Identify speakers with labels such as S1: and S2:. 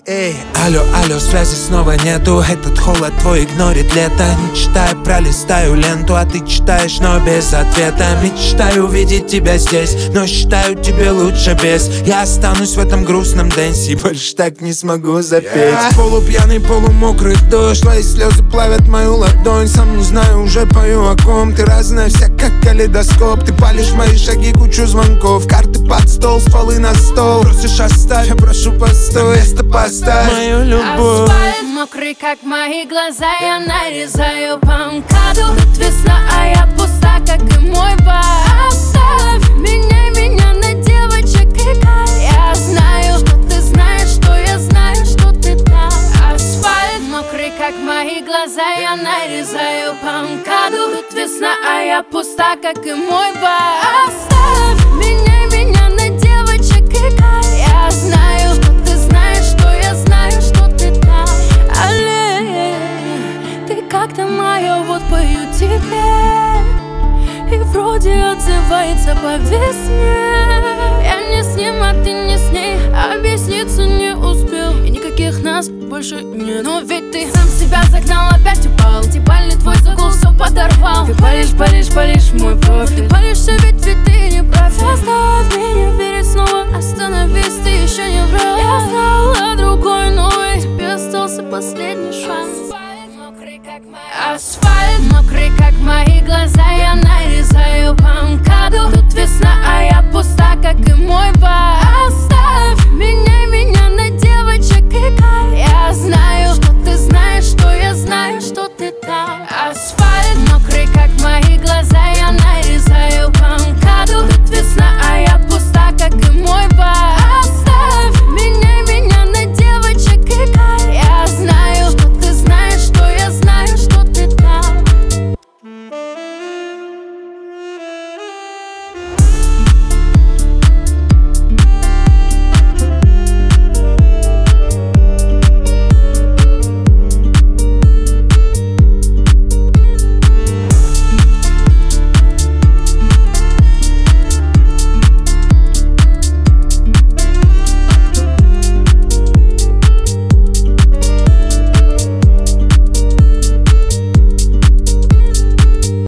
S1: Эй, алло, алло, связи снова нету. Этот холод твой игнорит лето. Не читаю, пролистаю ленту, а ты читаешь, но без ответа. Мечтаю увидеть тебя здесь, но считаю, тебе лучше без. Я останусь в этом грустном дэнсе, больше так не смогу запеть. Полупьяный, полумокрый дождь, твои слезы плавят мою ладонь. Сам не знаю, уже пою о ком. Ты разная вся, как калейдоскоп. Ты палишь мои шаги, кучу звонков. Карты под стол, стволы на стол. Просишь оставь, я прошу постой. Место поставь мою любовь.
S2: Асфальт мокрый, как мои глаза. Я нарезаю по МКАДу. Тут весна, а я пуста, как и мой бар. Оставь, меняй меня на девочек и кайф. Я знаю, что ты знаешь, что я знаю, что ты там. Асфальт мокрый, как мои глаза. Я нарезаю по МКАДу. Тут весна, а я пуста, как и мой бар. Оставь, меняй меня на девочек и кайф. Я знаю, что ты знаешь, что я знаю, что ты там. Алле, ты как-то моя, вот пою тебе. И вроде отзывается по весне. Я не с ним, а ты не с ней. Объясниться не успел, и никаких нас больше нет. Но ведь ты сам себя загнал, опять упал. Дебальный твой загул все подорвал. Ты палишь, палишь, палишь мой профиль. Ты палишься, ведь ты не прав. Заставь меня верить снова. Остановись, ты еще не врал. Я стала другой, но и тебе остался последний шанс. Асфальт мокрый, как мои глаза.